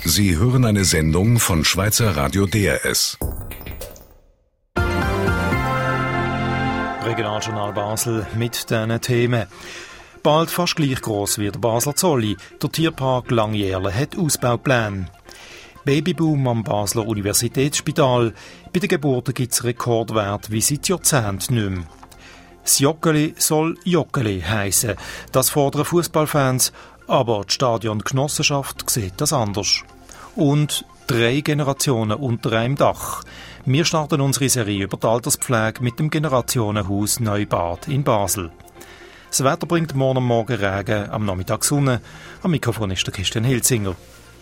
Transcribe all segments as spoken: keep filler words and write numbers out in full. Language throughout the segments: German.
Sie hören eine Sendung von Schweizer Radio D R S. Regionaljournal Basel mit diesen Themen. Bald fast gleich gross wie der Basler Zolli. Der Tierpark Langjährle hat Ausbaupläne. Babyboom am Basler Universitätsspital. Bei den Geburten gibt es Rekordwerte wie seit Jahrzehnten nicht mehr. Das Joggeli soll Joggeli heissen. Das fordern Fußballfans, aber die Stadiongenossenschaft sieht das anders. Und drei Generationen unter einem Dach. Wir starten unsere Serie über die Alterspflege mit dem Generationenhaus Neubad in Basel. Das Wetter bringt morgen am Morgen Regen, am Nachmittag Sonne. Am Mikrofon ist der Christian Hilzinger.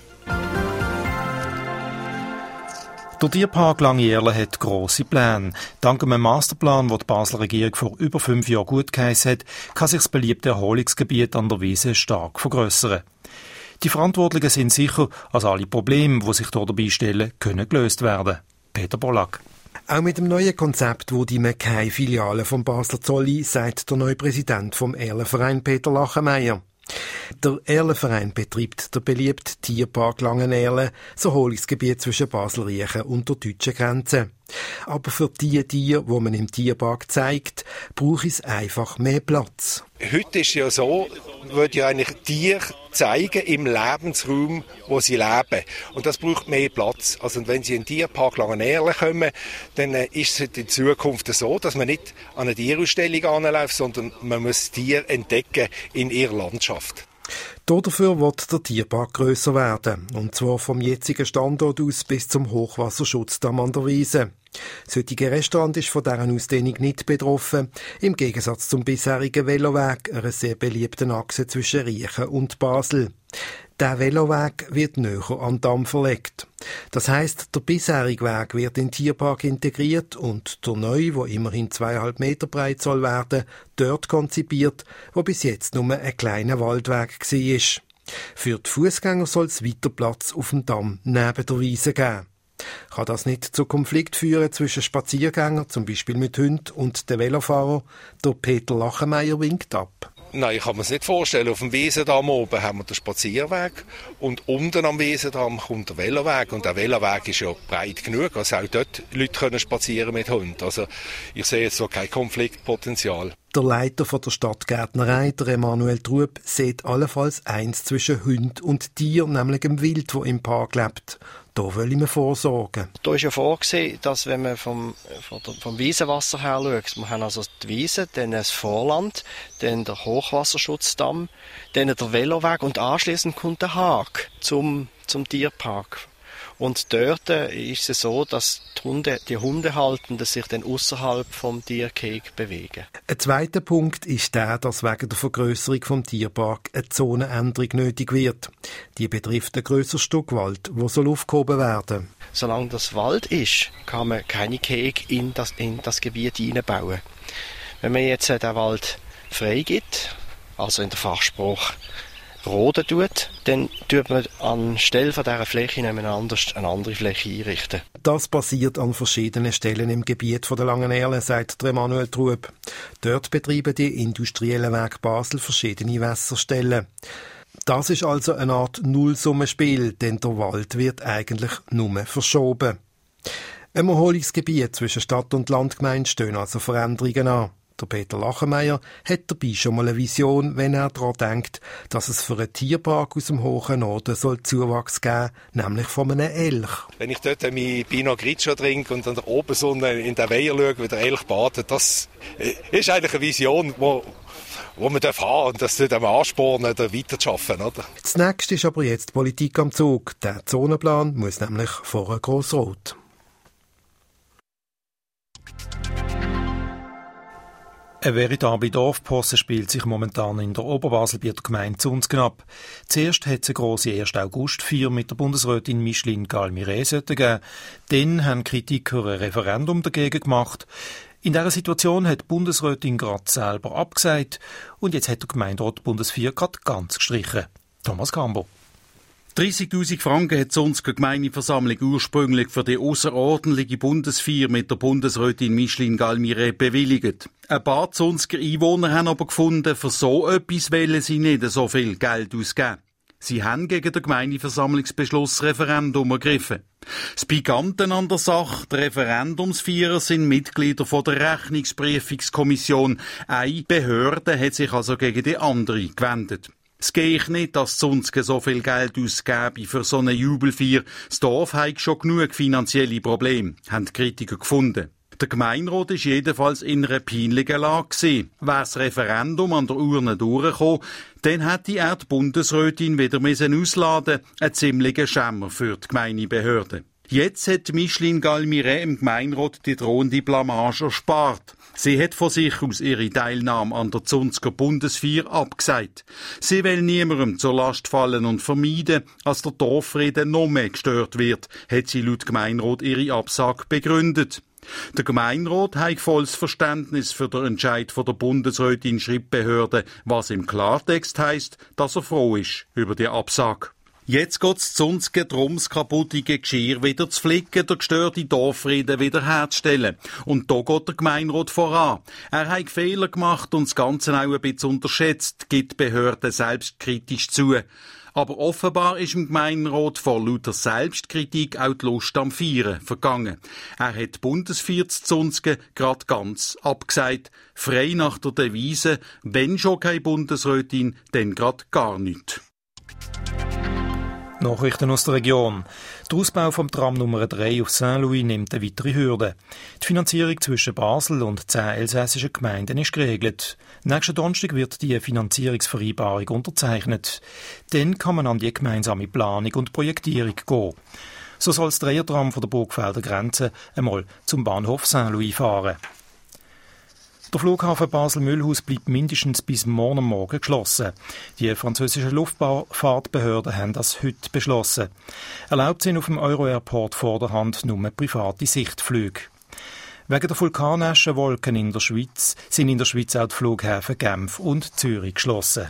Der Tierpark Langjährle hat grosse Pläne. Dank einem Masterplan, den die Basler Regierung vor über fünf Jahren gut geheissen hat, kann sich das beliebte Erholungsgebiet an der Wiese stark vergrössern. Die Verantwortlichen sind sicher, dass alle Probleme, die sich hier dabei stellen, können gelöst werden. Peter Bollack. Auch mit dem neuen Konzept wurde man keine Filiale vom Basler Zolli, sagt der neue Präsident vom Erlenverein Peter Lachenmeier. Der Erlenverein betreibt der beliebte Tierpark Langenerlen, das Erholungsgebiet zwischen Basel-Riechen und der deutschen Grenze. Aber für die Tiere, die man im Tierpark zeigt, braucht es einfach mehr Platz. Heute ist ja so, wird ja eigentlich Tiere zeigen im Lebensraum, wo sie leben. Und das braucht mehr Platz. Also wenn Sie in den Tierpark Langenerlen kommen, dann ist es in Zukunft so, dass man nicht an eine Tierausstellung anläuft, sondern man muss Tiere entdecken in ihrer Landschaft. Dafür wird der Tierpark grösser werden, und zwar vom jetzigen Standort aus bis zum Hochwasserschutzdamm an der Wiese. Das heutige Restaurant ist von dieser Ausdehnung nicht betroffen, im Gegensatz zum bisherigen Veloweg, einer sehr beliebten Achse zwischen Riechen und Basel. Der Veloweg wird näher an den Damm verlegt. Das heisst, der bisherige Weg wird in den Tierpark integriert und der neue, der immerhin zweieinhalb Meter breit soll werden, dort konzipiert, wo bis jetzt nur ein kleiner Waldweg war. Für die Fußgänger soll es weiter Platz auf dem Damm neben der Wiese geben. Kann das nicht zu Konflikt führen zwischen Spaziergängern, zum Beispiel mit Hunden, und den Velofahrern? Der Peter Lachenmeier winkt ab. Nein, ich kann mir das nicht vorstellen. Auf dem Wiesendamm oben haben wir den Spazierweg und unten am Wiesendamm kommt der Veloweg. Und der Veloweg ist ja breit genug, also auch dort Leute können spazieren mit Hunden. Also ich sehe jetzt so kein Konfliktpotenzial. Der Leiter von der Stadtgärtnerei, der Emanuel Trub, sieht allenfalls eins zwischen Hund und Tier, nämlich dem Wild, das im Park lebt. Da will ich mir vorsorgen. Da ist ja vorgesehen, dass wenn man vom, vom Wiesenwasser her schaut, wir haben also die Wiese, dann das Vorland, dann der Hochwasserschutzdamm, dann der Veloweg und anschliessend kommt der Haag zum, zum Tierpark. Und dort ist es so, dass die, Hunde, die Hundehaltenden sich dann ausserhalb vom Tiergehege bewegen. Ein zweiter Punkt ist der, dass wegen der Vergrösserung vom Tierpark eine Zonenänderung nötig wird. Die betrifft ein grösseres Stück Wald, das soll aufgehoben werden. Solange das Wald ist, kann man keine Gehege in das, in das Gebiet hineinbauen. Wenn man jetzt den Wald freigibt, also in der Fachsprache roden tut, dann tut man anstelle von dieser Fläche eine andere Fläche einrichten. Das passiert an verschiedenen Stellen im Gebiet der Langenerlen, sagt Emanuel Trub. Dort betreiben die industriellen Weg Basel verschiedene Wässerstellen. Das ist also eine Art Nullsummenspiel, denn der Wald wird eigentlich nur verschoben. Im Erholungsgebiet zwischen Stadt und Landgemeinde stehen also Veränderungen an. Der Peter Lachenmeier hat dabei schon mal eine Vision, wenn er daran denkt, dass es für einen Tierpark aus dem hohen Norden soll Zuwachs geben, nämlich von einem Elch. Wenn ich dort mein Pinot Grigio trinke und an der Obersonne in den Weiher schaue, wie der Elch badet, das ist eigentlich eine Vision, wo, wo man haben darf und das tut einem anspornen, da weiterzuarbeiten. Oder? Das nächste ist aber jetzt die Politik am Zug. Der Zonenplan muss nämlich vor Grossrot. Eine veritable Dorfposse spielt sich momentan in der Oberbasel bei der Gemeinde Zunzgen. Zuerst hat es eine grosse ersten August-Feier mit der Bundesrätin Micheline Galmire gegeben. Dann haben Kritiker ein Referendum dagegen gemacht. In dieser Situation hat die Bundesrätin gerade selber abgesagt und jetzt hat der Gemeinderat die Bundesfeier gerade ganz gestrichen. Thomas Cambo. dreissigtausend Franken hat die Zunzger Gemeindeversammlung ursprünglich für die ausserordentliche Bundesfeier mit der Bundesrätin Micheline Galmire bewilligt. Ein paar Zunzger Einwohner haben aber gefunden, für so etwas wollen sie nicht so viel Geld ausgeben. Sie haben gegen den Gemeindeversammlungsbeschluss Referendum ergriffen. Das Pikante an der Sache, die Referendumsvierer sind Mitglieder von der Rechnungsprüfungskommission. Eine Behörde hat sich also gegen die andere gewendet. Es gehe nicht, dass sonst so viel Geld ausgebe für so eine Jubelfeier. Das Dorf hat schon genug finanzielle Probleme, haben die Kritiker gefunden. Der Gemeinderat ist jedenfalls in einer peinlichen Lage gewesen. Wäre das Referendum an der Urne durchgekommen, dann hätte er die Bundesrätin wieder ausladen müssen. Ein ziemlicher Schämmer für die Gemeindebehörde. Jetzt hat Micheline Galmiret im Gemeinderat die drohende Blamage erspart. Sie hat von sich aus ihre Teilnahme an der Zunsker Bundesfeier abgesagt. Sie will niemandem zur Last fallen und vermeiden, dass der Dorffrieden noch mehr gestört wird, hat sie laut Gemeinderat ihre Absage begründet. Der Gemeinderat hat volles Verständnis für den Entscheid der Bundesrätin Schreibbehörde, was im Klartext heisst, dass er froh ist über die Absage. Jetzt geht's zu uns darum, das kaputte Geschirr wieder zu flicken, der gestörte Dorffrieden wiederherzustellen. Und da geht der Gemeinderat voran. Er hat Fehler gemacht und das Ganze auch ein bisschen unterschätzt, gibt die Behörde selbstkritisch zu. Aber offenbar ist im Gemeinderat vor lauter Selbstkritik auch die Lust am Feiern vergangen. Er hat die Bundesfeier zu Zunzgen gerade ganz abgesagt. Frei nach der Devise, wenn schon keine Bundesrätin, dann gerade gar nicht. Nachrichten aus der Region. Der Ausbau vom Tram Nummer drei auf Saint-Louis nimmt eine weitere Hürde. Die Finanzierung zwischen Basel und zehn elsässischen Gemeinden ist geregelt. Nächsten Donnerstag wird die Finanzierungsvereinbarung unterzeichnet. Dann kann man an die gemeinsame Planung und Projektierung gehen. So soll das Dreiertram von der Burgfelder Grenze einmal zum Bahnhof Saint-Louis fahren. Der Flughafen Basel-Mühlhaus bleibt mindestens bis morgen Morgen geschlossen. Die französischen Luftfahrtbehörden haben das heute beschlossen. Erlaubt sind auf dem Euro-Airport vorderhand nur private Sichtflüge. Wegen der Vulkanaschenwolken in der Schweiz sind in der Schweiz auch die Flughäfen Genf und Zürich geschlossen.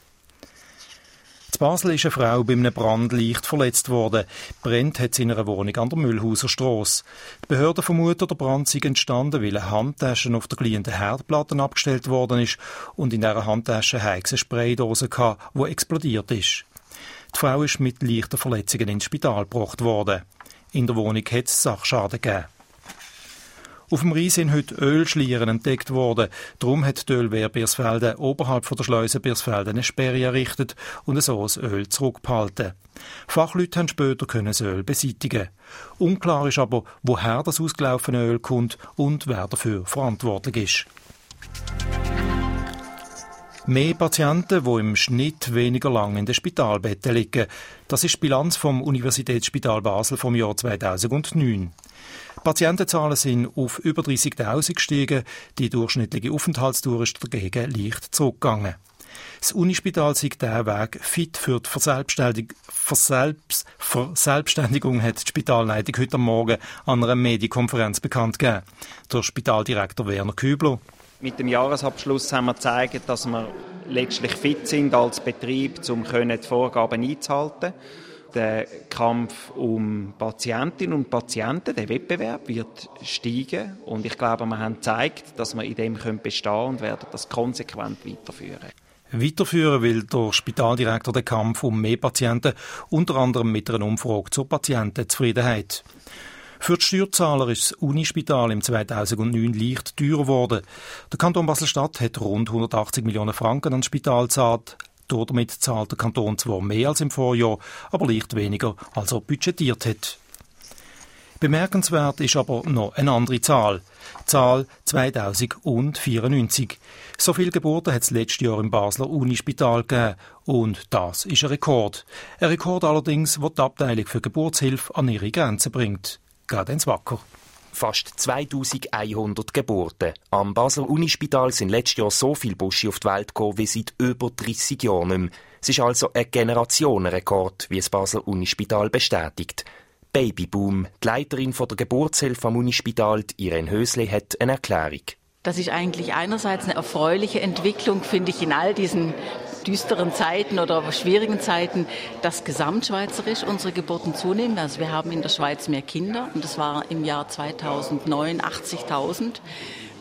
In Basel ist eine Frau bei einem Brand leicht verletzt worden. Brennt hat sie in einer Wohnung an der Mühlhauser Strasse. Die Behörden vermuten, der Brand sei entstanden, weil eine Handtasche auf der glühenden Herdplatte abgestellt worden ist und in dieser Handtasche hatte eine Spraydose, die explodiert ist. Die Frau ist mit leichten Verletzungen ins Spital gebracht worden. In der Wohnung hat es Sachschaden gegeben. Auf dem Rhein sind heute Ölschlieren entdeckt worden. Darum hat die Ölwehr Birsfelden oberhalb von der Schleuse Birsfelden eine Sperre errichtet und so das Öl zurückgehalten. Fachleute haben später das Öl beseitigen. Unklar ist aber, woher das ausgelaufene Öl kommt und wer dafür verantwortlich ist. Mehr Patienten, die im Schnitt weniger lang in den Spitalbetten liegen. Das ist die Bilanz vom Universitätsspital Basel vom Jahr zweitausendneun. Die Patientenzahlen sind auf über dreissigtausend gestiegen, die durchschnittliche Aufenthaltsdauer ist dagegen leicht zurückgegangen. Das Unispital sei der Weg fit für die Verselbstständig- Verselbst- Verselbstständigung, hat die Spitalleitung heute Morgen an einer Medienkonferenz bekannt gegeben. Der Spitaldirektor Werner Kübler. Mit dem Jahresabschluss haben wir gezeigt, dass wir letztlich fit sind als Betrieb, um die Vorgaben einzuhalten. Der Kampf um Patientinnen und Patienten, der Wettbewerb wird steigen und ich glaube, wir haben gezeigt, dass wir in dem bestehen können und werden das konsequent weiterführen. Weiterführen will der Spitaldirektor den Kampf um mehr Patienten, unter anderem mit einer Umfrage zur Patientenzufriedenheit. Für die Steuerzahler ist das Unispital im zweitausendneun leicht teurer geworden. Der Kanton Basel-Stadt hat rund hundertachtzig Millionen Franken ans Spital gezahlt. Damit zahlt der Kanton zwar mehr als im Vorjahr, aber leicht weniger, als er budgetiert hat. Bemerkenswert ist aber noch eine andere Zahl. Die Zahl zweitausendvierundneunzig. So viele Geburten hat es letztes Jahr im Basler Unispital gegeben. Und das ist ein Rekord. Ein Rekord allerdings, wo die Abteilung für Geburtshilfe an ihre Grenzen bringt. Geht ins Wacker. Fast zweitausendeinhundert Geburten. Am Basler Unispital sind letztes Jahr so viele Bursche auf die Welt gekommen wie seit über dreissig Jahren nicht mehr. Es ist also ein Generationenrekord, wie das Basler Unispital bestätigt. Babyboom. Die Leiterin von der Geburtshilfe am Unispital, Irene Hösli, hat eine Erklärung. Das ist eigentlich einerseits eine erfreuliche Entwicklung, finde ich, in all diesen düsteren Zeiten oder schwierigen Zeiten, dass gesamtschweizerisch unsere Geburten zunehmen. Also wir haben in der Schweiz mehr Kinder und das war im Jahr zweitausendneun achtzigtausend.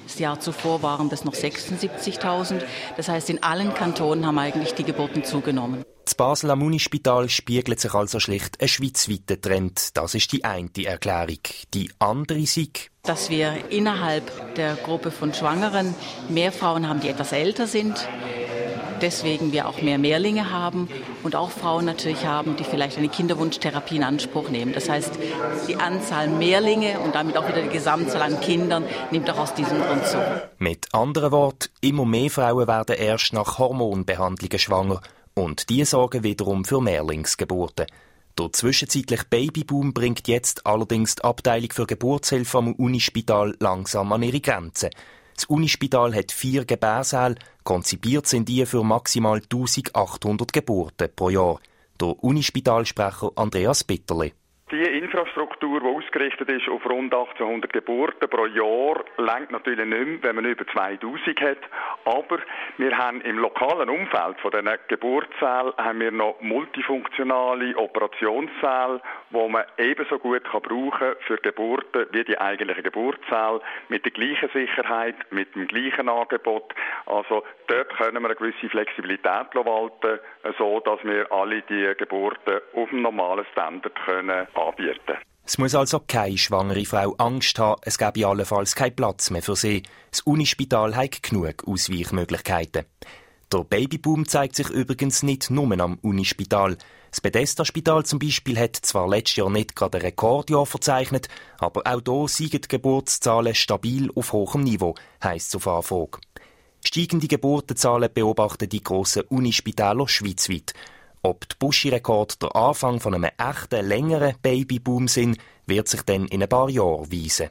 Das Jahr zuvor waren das noch sechsundsiebzigtausend. Das heißt, in allen Kantonen haben eigentlich die Geburten zugenommen. Das Basel am Unispital spiegelt sich also schlicht ein schweizweiter Trend. Das ist die eine Erklärung. Die andere Sieg, dass wir innerhalb der Gruppe von Schwangeren mehr Frauen haben, die etwas älter sind. Deswegen wir auch mehr Mehrlinge haben und auch Frauen natürlich haben, die vielleicht eine Kinderwunschtherapie in Anspruch nehmen. Das heißt, die Anzahl Mehrlinge und damit auch wieder die Gesamtzahl an Kindern nimmt auch aus diesem Grund zu. Mit anderen Worten, immer mehr Frauen werden erst nach Hormonbehandlungen schwanger. Und die sorgen wiederum für Mehrlingsgeburten. Der zwischenzeitliche Babyboom bringt jetzt allerdings die Abteilung für Geburtshilfe am Unispital langsam an ihre Grenzen. Das Unispital hat vier Gebärsäle, konzipiert sind die für maximal eintausendachthundert Geburten pro Jahr. Der Unispitalsprecher Andreas Bitterli. Die Infrastruktur, die ausgerichtet ist auf rund achtzehnhundert Geburten pro Jahr, reicht natürlich nicht mehr, wenn man über zweitausend hat. Aber wir haben im lokalen Umfeld von diesen Geburtssälen haben wir noch multifunktionale Operationssäle, die man ebenso gut kann brauchen für Geburten wie die eigentlichen Geburtssäle, mit der gleichen Sicherheit, mit dem gleichen Angebot. Also dort können wir eine gewisse Flexibilität walten, so dass wir alle die Geburten auf dem normalen Standard können anbieten. Es muss also keine schwangere Frau Angst haben, es gäbe allenfalls keinen Platz mehr für sie. Das Unispital hat genug Ausweichmöglichkeiten. Der Babyboom zeigt sich übrigens nicht nur am Unispital. Das Bethesda-Spital zum Beispiel hat zwar letztes Jahr nicht gerade ein Rekordjahr verzeichnet, aber auch hier sind die Geburtszahlen stabil auf hohem Niveau, heisst es auf Anfrage. Steigende Geburtenzahlen beobachten die grossen Unispitäler schweizweit. Ob die Buschi-Rekorde der Anfang von einem echten, längeren Babyboom sind, wird sich dann in ein paar Jahren weisen.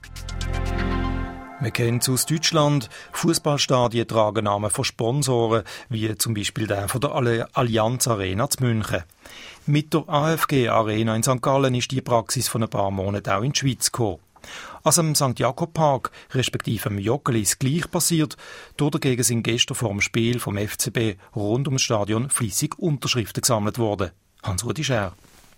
Wir kennen es aus Deutschland. Fußballstadien tragen Namen von Sponsoren, wie zum Beispiel der von der Allianz Arena zu München. Mit der A F G Arena in Sankt Gallen ist die Praxis von ein paar Monaten auch in die Schweiz gekommen. Also am Sankt Jakob Park, respektive am Joggeli, ist gleich passiert. Dagegen sind gestern vor dem Spiel vom F C B rund ums Stadion fleissig Unterschriften gesammelt worden. Hans-Rudi Scher.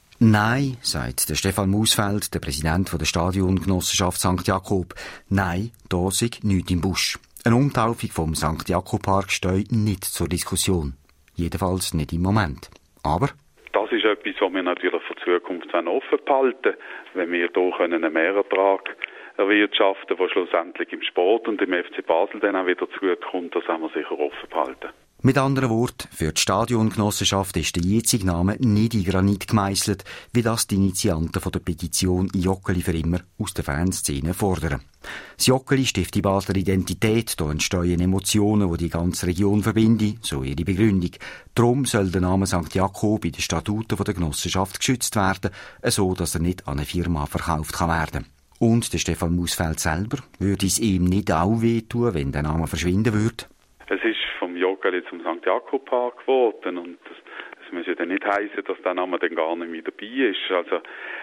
Nein, sagt der Stefan Mausfeld, der Präsident der Stadiongenossenschaft Sankt Jakob. Nein, da sei nichts im Busch. Eine Umtaufung vom Sankt Jakob Park steht nicht zur Diskussion. Jedenfalls nicht im Moment. Aber das ist etwas, was wir natürlich für die Zukunft offen behalten, wenn wir hier einen Mehrertrag erwirtschaften, der schlussendlich im Sport und im F C Basel dann auch wieder zugutekommt, das haben wir sicher offen behalten. Mit anderen Worten, für die Stadiongenossenschaft ist der jetzige Name nicht in Granit gemeißelt, wie das die Initianten von der Petition Joggeli für immer aus der Fanszene fordern. Das Joggeli stiftet die Basler Identität, da entstehen Emotionen, die die ganze Region verbinden, so ihre Begründung. Darum soll der Name Sankt Jakob in den Statuten der Genossenschaft geschützt werden, so dass er nicht an eine Firma verkauft kann werden. Und der Stefan Mausfeld selber, würde es ihm nicht auch wehtun, wenn der Name verschwinden würde? Es ist vom Joggeli zum Sankt Jakob Park geworden und das, das muss ja dann nicht heissen, dass der Name dann gar nicht mehr dabei ist. Also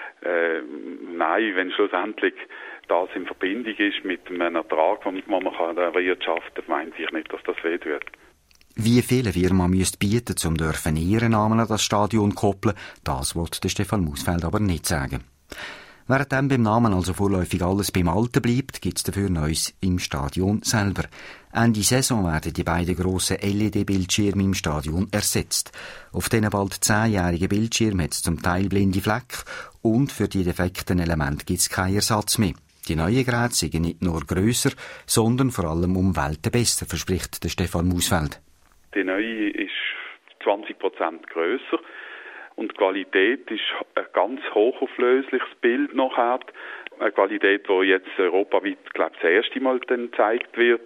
äh, nein, wenn schlussendlich das in Verbindung ist mit einem Ertrag, den man erwirtschaften kann, meint ich nicht, dass das weh tut. Wie viele Firmen müsste bieten, um dürfen ihren Namen an das Stadion koppeln, das wollte der Stefan Mausfeld aber nicht sagen. Während dann beim Namen also vorläufig alles beim Alten bleibt, gibt es dafür Neues im Stadion selber. Ende Saison werden die beiden grossen L E D-Bildschirme im Stadion ersetzt. Auf diesen bald zehnjährigen Bildschirmen hat es zum Teil blinde Flecken und für die defekten Elemente gibt es keinen Ersatz mehr. Die neuen Geräte sind nicht nur grösser, sondern vor allem um Welten besser, verspricht der Stefan Mausfeld. Die neue ist zwanzig Prozent grösser. Und die Qualität ist ein ganz hochauflösliches Bild nachher. Eine Qualität, die jetzt europaweit, glaube ich, das erste Mal dann gezeigt wird.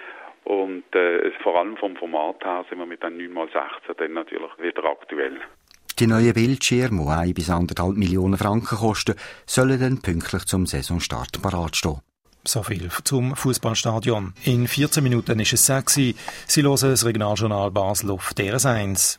Und äh, vor allem vom Format her sind wir mit dem neun mal sechzehn dann natürlich wieder aktuell. Die neuen Bildschirme, die ein bis anderthalb Millionen Franken kosten, sollen dann pünktlich zum Saisonstart parat stehen. So viel zum Fußballstadion. In vierzehn Minuten ist es sechs. Sie hören das Regionaljournal Basel auf D R S eins.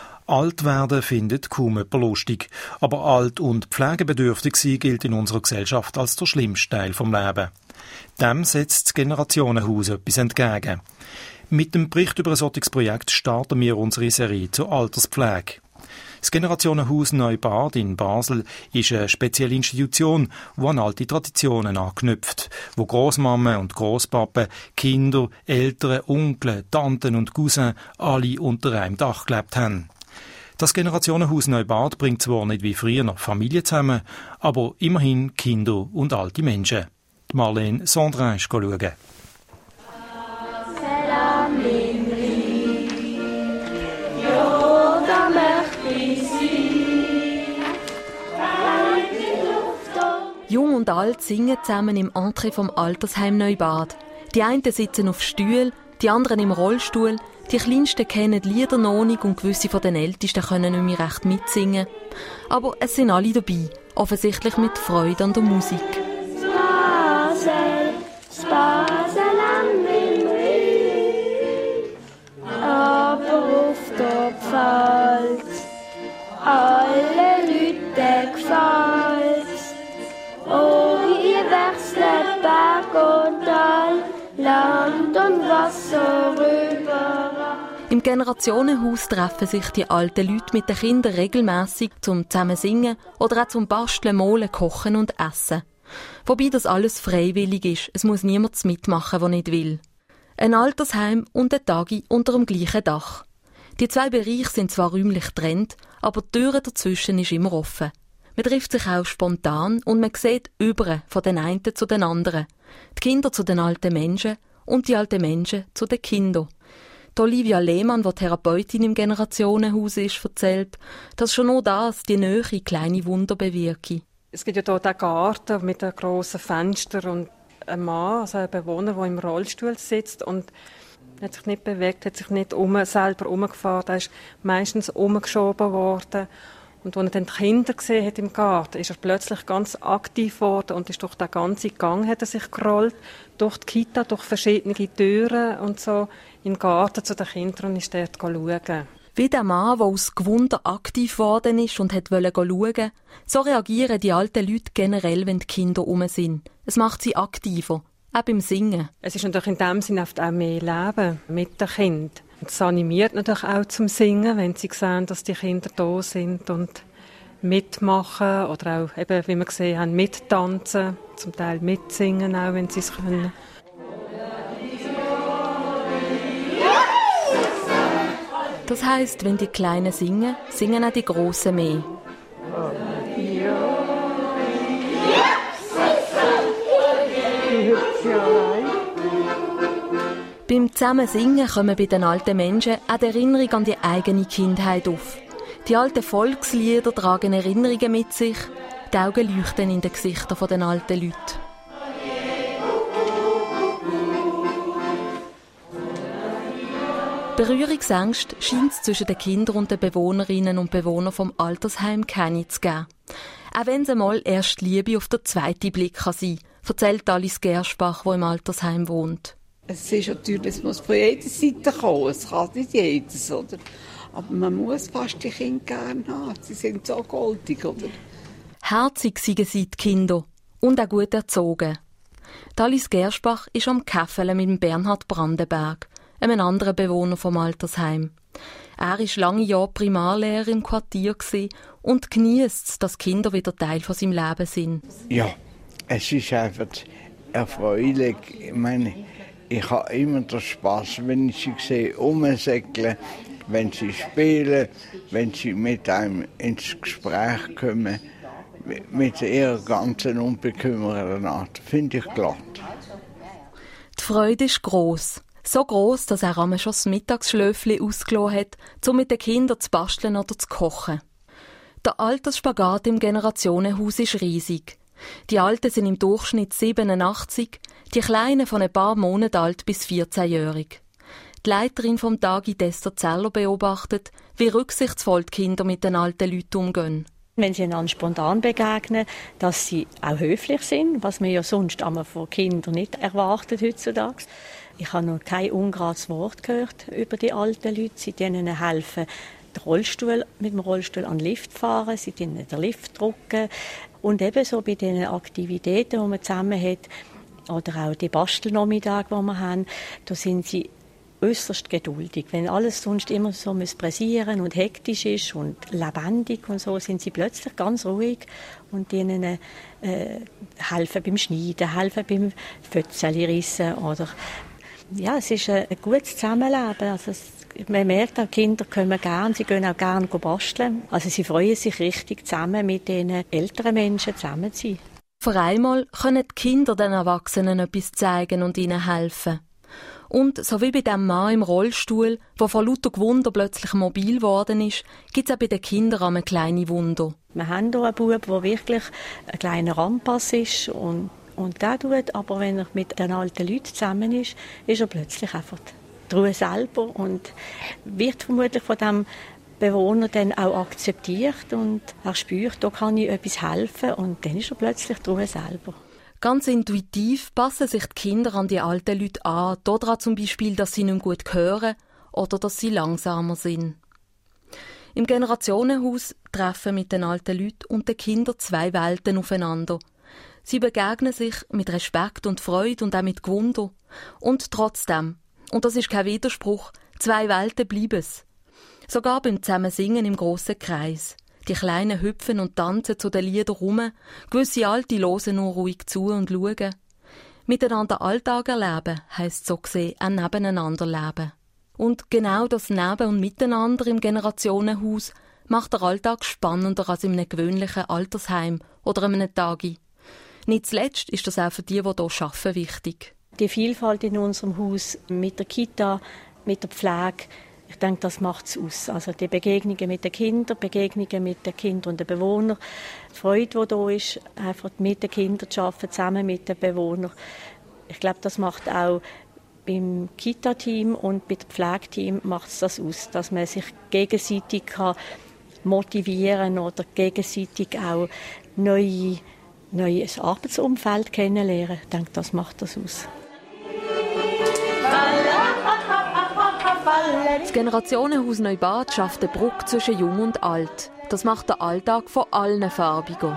Alt werden findet kaum jemand lustig, aber alt und pflegebedürftig sein gilt in unserer Gesellschaft als der schlimmste Teil vom Leben. Dem setzt das Generationenhaus etwas entgegen. Mit dem Bericht über ein solches Projekt starten wir unsere Serie zur Alterspflege. Das Generationenhaus Neubad in Basel ist eine spezielle Institution, die an alte Traditionen anknüpft, wo Großmamen und Großpappen, Kinder, Eltern, Onkel, Tanten und Cousins alle unter einem Dach gelebt haben. Das Generationenhaus Neubad bringt zwar nicht wie früher noch Familien zusammen, aber immerhin Kinder und alte Menschen. Marlene Sondrin ist schauen. Jung und alt singen zusammen im Entree vom Altersheim Neubad. Die einen sitzen auf Stühlen, die anderen im Rollstuhl. Die Kleinsten kennen die Lieder noch nicht und gewisse von den Ältesten können nicht mehr recht mitsingen. Aber es sind alle dabei, offensichtlich mit Freude an der Musik. Basel, Basel am Wimmerl, aber auf der Pfalz, alle Leute gefällt's. Oh, ihr wechselt Berg und Tal, Land und Wasser rüber. Im Generationenhaus treffen sich die alten Leute mit den Kindern regelmässig zum zusammen singen oder auch zum Basteln, Malen, Kochen und Essen. Wobei das alles freiwillig ist. Es muss niemand mitmachen, der nicht will. Ein Altersheim und ein Tagi unter dem gleichen Dach. Die zwei Bereiche sind zwar räumlich getrennt, aber die Tür dazwischen ist immer offen. Man trifft sich auch spontan und man sieht über von den einen zu den anderen. Die Kinder zu den alten Menschen und die alten Menschen zu den Kindern. Die Olivia Lehmann, die Therapeutin im Generationenhaus ist, erzählt, dass schon nur das die Nähe kleine Wunder bewirke. Es gibt ja hier den Garten mit einem grossen Fenster und ein Mann, also ein Bewohner, der im Rollstuhl sitzt und hat sich nicht bewegt, hat sich nicht um, selber umgefahren, er ist meistens umgeschoben worden. Und als er dann die Kinder gesehen hat im Garten, ist er plötzlich ganz aktiv geworden und ist durch den ganzen Gang hat er sich gerollt, durch die Kita, durch verschiedene Türen und so, in den Garten zu den Kindern und ist dort schauen. Wie der Mann, der aus Gewunder aktiv geworden ist und wollte schauen, so reagieren die alten Leute generell, wenn die Kinder um sind. Es macht sie aktiver, auch beim Singen. Es ist natürlich in dem Sinne auch mehr Leben mit den Kindern. Es animiert natürlich auch zum Singen, wenn sie sehen, dass die Kinder da sind und mitmachen oder auch, eben, wie wir gesehen haben, mittanzen, zum Teil mitsingen, auch wenn sie es können. Das heisst, wenn die Kleinen singen, singen auch die Grossen mehr. Beim Zusammensingen kommen bei den alten Menschen auch die Erinnerung an die eigene Kindheit auf. Die alten Volkslieder tragen Erinnerungen mit sich, die Augen leuchten in den Gesichtern der alten Leute. Berührungsängste scheint es zwischen den Kindern und den Bewohnerinnen und Bewohnern vom Altersheim keine zu geben. Auch wenn es einmal erst Liebe auf den zweiten Blick kann sein, erzählt Alice Gerspach, die im Altersheim wohnt. Es ist natürlich, es muss von jeder Seite kommen, es kann nicht jedes, oder? Aber man muss fast die Kinder gerne haben, sie sind so goldig, oder? Herzig sind sie die Kinder und auch gut erzogen. Alice Gerspach ist am Käffeln mit dem Bernhard Brandenberg, einem anderen Bewohner vom Altersheim. Er war lange Jahre Primarlehrer im Quartier und genießt es, dass Kinder wieder Teil von seinem Leben sind. Ja, es ist einfach erfreulich. Ich meine, ich habe immer den Spass, wenn ich sie sehe, rumsäckeln, wenn sie spielen, wenn sie mit einem ins Gespräch kommen, mit ihrer ganzen unbekümmerten Art. Finde ich glatt. Die Freude ist gross. So gross, dass er einmal schon das Mittagsschläfchen ausgelassen hat, um mit den Kindern zu basteln oder zu kochen. Der Altersspagat im Generationenhaus ist riesig. Die Alten sind im Durchschnitt siebenundachtzig, die Kleinen von ein paar Monaten alt bis vierzehnjährig. Die Leiterin vom Tagi Esther Zeller beobachtet, wie rücksichtsvoll die Kinder mit den alten Leuten umgehen. Wenn sie einander spontan begegnen, dass sie auch höflich sind, was man ja sonst einmal von Kindern nicht erwartet heutzutage. Ich habe noch kein ungerades Wort gehört über die alten Leute. Sie ihnen helfen, den Rollstuhl, mit dem Rollstuhl an den Lift fahren, sie ihnen den Lift drücken. Und ebenso bei den Aktivitäten, die man zusammen hat, oder auch die Bastelnachmittage, die wir haben, da sind sie äußerst geduldig. Wenn alles sonst immer so pressieren und hektisch ist und lebendig und so, sind sie plötzlich ganz ruhig und ihnen äh, helfen beim Schneiden, helfen beim Fötzeli rissen oder ja, es ist ein, ein gutes Zusammenleben. Also es, man merkt auch, Kinder kommen gern, sie gehen auch gerne basteln. Also sie freuen sich richtig zusammen mit den älteren Menschen zusammen zu sein. Vor einmal können die Kinder den Erwachsenen etwas zeigen und ihnen helfen. Und so wie bei dem Mann im Rollstuhl, der vor lauter Gewunder plötzlich mobil geworden ist, gibt es auch bei den Kindern ein kleines Wunder. Wir haben hier einen Bub, der wirklich ein kleiner Rampass ist und, und der tut, aber wenn er mit den alten Leuten zusammen ist, ist er plötzlich einfach die Ruhe selber und wird vermutlich von dem Bewohner dann auch akzeptiert und er spürt, da kann ich etwas helfen und dann ist er plötzlich die Ruhe selber. Ganz intuitiv passen sich die Kinder an die alten Leute an, daran zum Beispiel, dass sie nicht mehr gut hören oder dass sie langsamer sind. Im Generationenhaus treffen mit den alten Leuten und den Kindern zwei Welten aufeinander. Sie begegnen sich mit Respekt und Freude und auch mit Gewunder. Und trotzdem, und das ist kein Widerspruch, zwei Welten bleiben es. Sogar beim Zusammensingen im grossen Kreis. Die Kleinen hüpfen und tanzen zu den Liedern rum, gewisse Alte hören nur ruhig zu und schauen. Miteinander Alltag erleben heisst so gesehen auch nebeneinander leben. Und genau das Neben- und Miteinander im Generationenhaus macht der Alltag spannender als in einem gewöhnlichen Altersheim oder einem Tagi. Nicht zuletzt ist das auch für die, die hier arbeiten, wichtig. Die Vielfalt in unserem Haus mit der Kita, mit der Pflege, ich denke, das macht es aus. Also die Begegnungen mit den Kindern, Begegnungen mit den Kindern und den Bewohnern, die Freude, die da ist, einfach mit den Kindern zu arbeiten, zusammen mit den Bewohnern. Ich glaube, das macht auch beim Kita-Team und bei dem Pflegeteam macht es das aus, dass man sich gegenseitig kann motivieren oder gegenseitig auch neue, neues Arbeitsumfeld kennenlernen. Ich denke, das macht das aus. Das Generationenhaus Neubad schafft eine Brücke zwischen Jung und Alt. Das macht den Alltag von allen farbiger.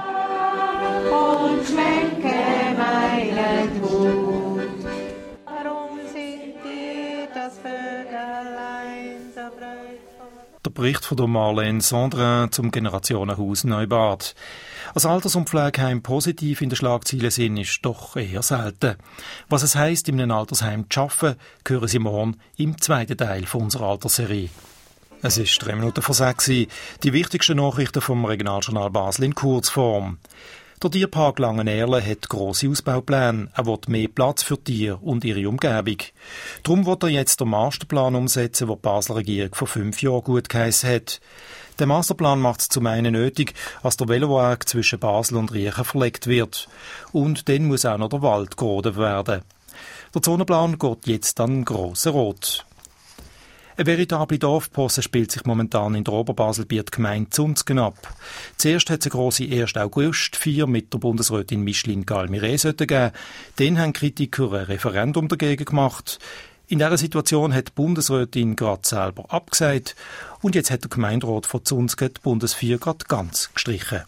Und schmecke meinen Hut. Warum sind die das Vögelein so freudvoll? Der Bericht von Marlene Sandrin zum Generationenhaus Neubad. Als Alters- und Pflegeheim positiv in den Schlagzeilen sind, ist doch eher selten. Was es heisst, in einem Altersheim zu arbeiten, hören Sie morgen im zweiten Teil von unserer Altersserie. Es ist drei Minuten vor sechs. Die wichtigsten Nachrichten vom Regionaljournal Basel in Kurzform. Der Tierpark Langenerle hat grosse Ausbaupläne. Er will mehr Platz für Tiere und ihre Umgebung. Darum will er jetzt den Masterplan umsetzen, den die Basler Regierung vor fünf Jahren gut geheissen hat. Der Masterplan macht es zum einen nötig, dass der Veloweg zwischen Basel und Riechen verlegt wird. Und dann muss auch noch der Wald gerodet werden. Der Zonenplan geht jetzt an Grosse Rot. Eine veritable Dorfposse spielt sich momentan in der Oberbaselbiet Gemeinde Zunzgen ab. Zuerst hat es eine grosse ersten August-Feier mit der Bundesrätin Micheline Galmire gegeben. Dann haben Kritiker ein Referendum dagegen gemacht. In dieser Situation hat die Bundesrätin gerade selber abgesagt und jetzt hat der Gemeinderat von Zunzgen die Bundesfeier gerade ganz gestrichen.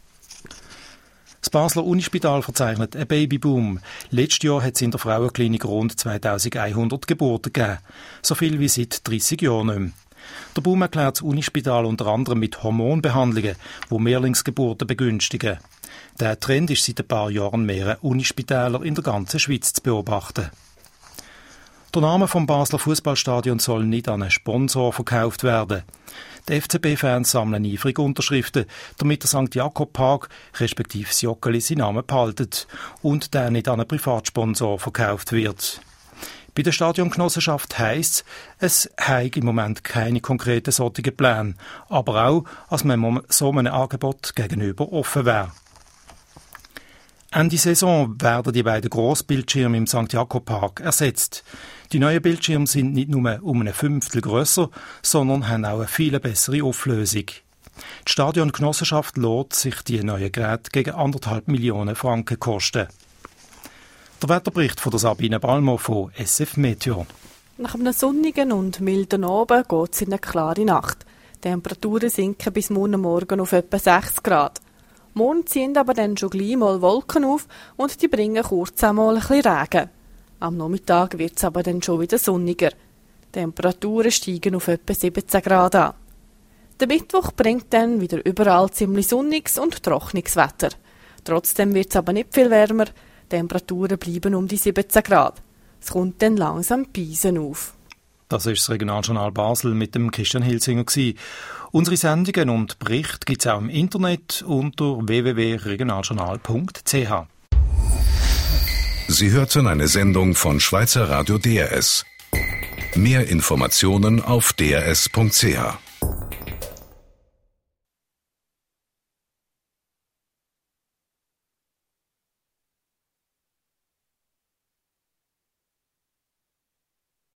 Das Basler Unispital verzeichnet einen Babyboom. Letztes Jahr hat es in der Frauenklinik rund zweitausendeinhundert Geburten gegeben. So viel wie seit dreissig Jahren nicht mehr. Der Boom erklärt das Unispital unter anderem mit Hormonbehandlungen, die Mehrlingsgeburten begünstigen. Der Trend ist seit ein paar Jahren mehrere Unispitäler in der ganzen Schweiz zu beobachten. Der Name vom Basler Fußballstadion soll nicht an einen Sponsor verkauft werden. Die F C B-Fans sammeln eifrig Unterschriften, damit der Sankt Jakob Park, respektive das Joggeli, seinen Namen behaltet und der nicht an einen Privatsponsor verkauft wird. Bei der Stadiongenossenschaft heisst es, es habe im Moment keine konkreten solchen Pläne, aber auch, dass man so einem Angebot gegenüber offen wäre. Ende Saison werden die beiden Grossbildschirme im Sankt Jakob Park ersetzt. Die neuen Bildschirme sind nicht nur um ein Fünftel grösser, sondern haben auch eine viel bessere Auflösung. Die Stadiongenossenschaft lässt sich die neuen Geräte gegen anderthalb Millionen Franken kosten. Der Wetterbericht von der Sabine Balmer von S F Meteo. Nach einem sonnigen und milden Abend geht es in eine klare Nacht. Die Temperaturen sinken bis morgen Morgen auf etwa sechs Grad. Morgen ziehen aber dann schon gleich mal Wolken auf und die bringen kurz einmal ein bisschen Regen. Am Nachmittag wird es aber dann schon wieder sonniger. Die Temperaturen steigen auf etwa siebzehn Grad an. Der Mittwoch bringt dann wieder überall ziemlich sonniges und trockenes Wetter. Trotzdem wird es aber nicht viel wärmer. Die Temperaturen bleiben um die siebzehn Grad. Es kommt dann langsam Beisen auf. Das ist das Regionaljournal Basel mit dem Christian Hilsinger gewesen. Unsere Sendungen und Berichte gibt es auch im Internet unter w w w punkt regionaljournal punkt c h. Sie hörten eine Sendung von Schweizer Radio D R S. Mehr Informationen auf d r s punkt c h.